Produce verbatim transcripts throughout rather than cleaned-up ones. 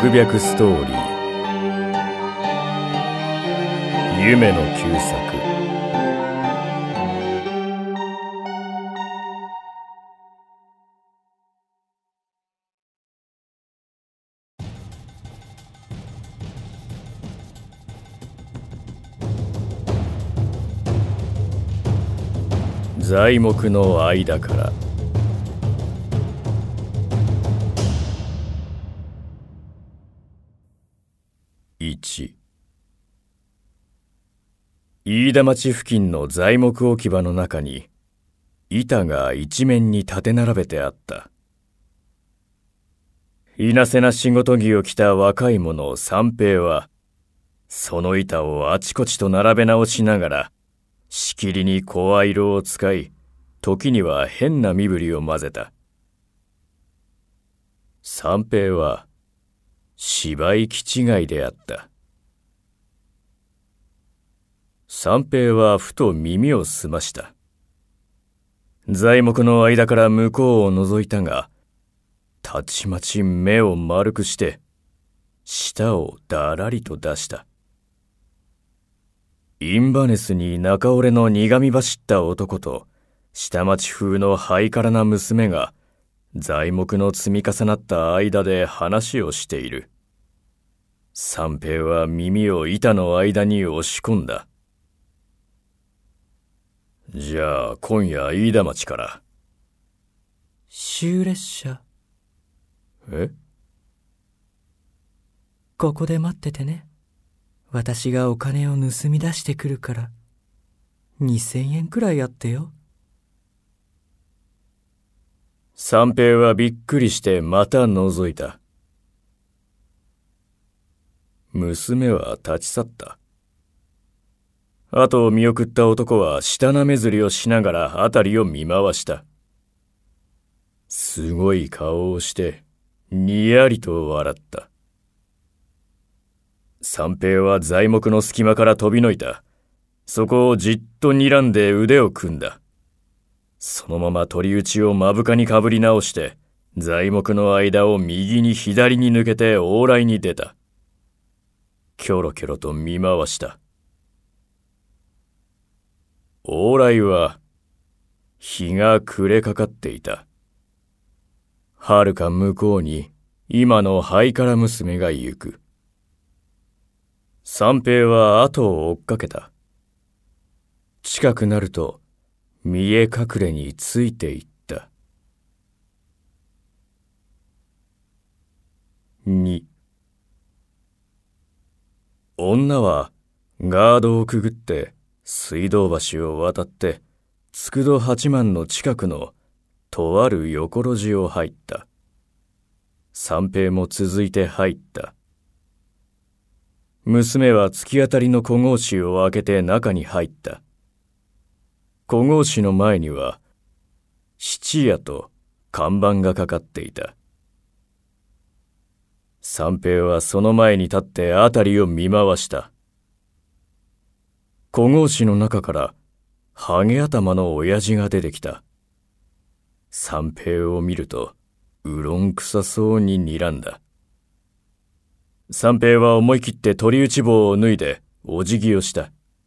特別ストーリー、夢の旧作。材木の間から。いち、飯田町付近の材木置き場の中に板が一面に立て並べてあった。いなせな仕事着を着た若い者三平はその板をあちこちと並べ直しながらしきりに声色を使い、時には変な身振りを混ぜた。三平は芝居気違いであった。三平はふと耳を澄ました。材木の間から向こうを覗いたが、たちまち目を丸くして舌をだらりと出した。インバネスに中折れの苦み走った男と下町風のハイカラな娘が材木の積み重なった間で話をしている。三平は耳を板の間に押し込んだ。じゃあ今夜飯田町から。 終列車。 え？ ここで待っててね。私がお金を盗み出してくるから。二千円くらいあってよ。 三平はびっくりしてまた覗いた。娘は立ち去った。後を見送った男は舌なめずりをしながら辺りを見回した。すごい顔をしてにやりと笑った。三平は材木の隙間から飛びのいた。そこをじっと睨んで腕を組んだ。そのまま取り打ちを目深にかぶり直して材木の間を右に左に抜けて往来に出た。キョロキョロと見回した。往来は日が暮れかかっていた。はるか向こうに今のハイカラ娘が行く。三平は後を追っかけた。近くなると見え隠れについていった。に、女はガードをくぐって水道橋を渡って佃八幡の近くのとある横路地を入った。三平も続いて入った。娘は突き当たりの小格子を開けて中に入った。小格子の前には質屋と看板がかかっていた。三平はその前に立って辺りを見回した。小格子の中からハゲ頭の親父が出てきた。三平を見るとうろんくさそうに睨んだ。三平は思い切って取り打ち棒を脱いでお辞儀をした。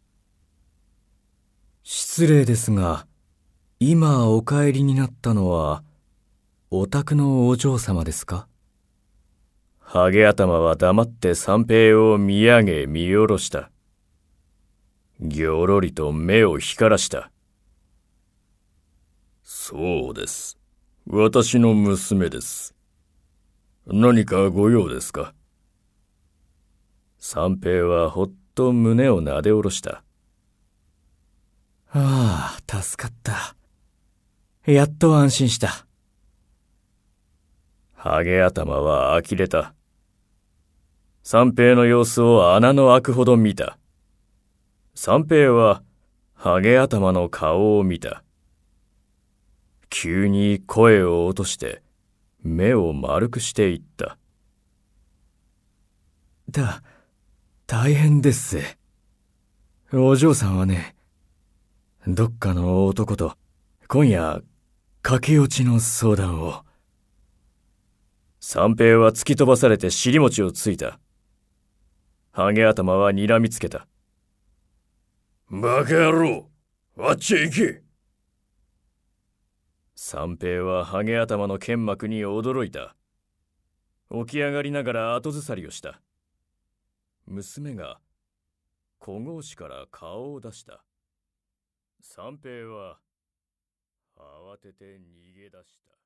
失礼ですが、今お帰りになったのはお宅のお嬢様ですか？ ハゲ頭は黙って三平を見上げ見下ろした。ぎょろりと目を光らした。そうです。私の娘です。何かご用ですか？三平はほっと胸をなで下ろした。 ああ、助かった。やっと安心した。 ハゲ頭は呆れた。三平の様子を穴の開くほど見た。三平はハゲ頭の顔を見た。急に声を落として目を丸くしていった。 だ、大変ですぜ。お嬢さんはね、どっかの男と今夜駆け落ちの相談を。 三平は突き飛ばされて尻餅をついた。ハゲ頭は睨みつけた。バカ野郎、あっちへ行け。三平はハゲ頭の剣幕に驚いた。起き上がりながら後ずさりをした。娘が小格子から顔を出した。三平は慌てて逃げ出した。